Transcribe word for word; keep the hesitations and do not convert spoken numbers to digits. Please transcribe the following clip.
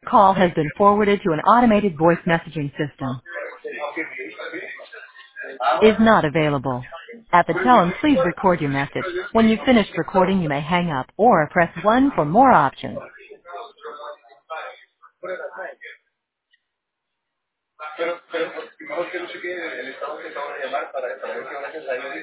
call has been forwarded to an automated voice messaging system. Is not available. At the tone, please record your message. When you've finished recording, you may hang up or press one for more options. Pero, pero, pues, mejor que no se quede en el estado que acaban de llamar para saber que gracias a ellos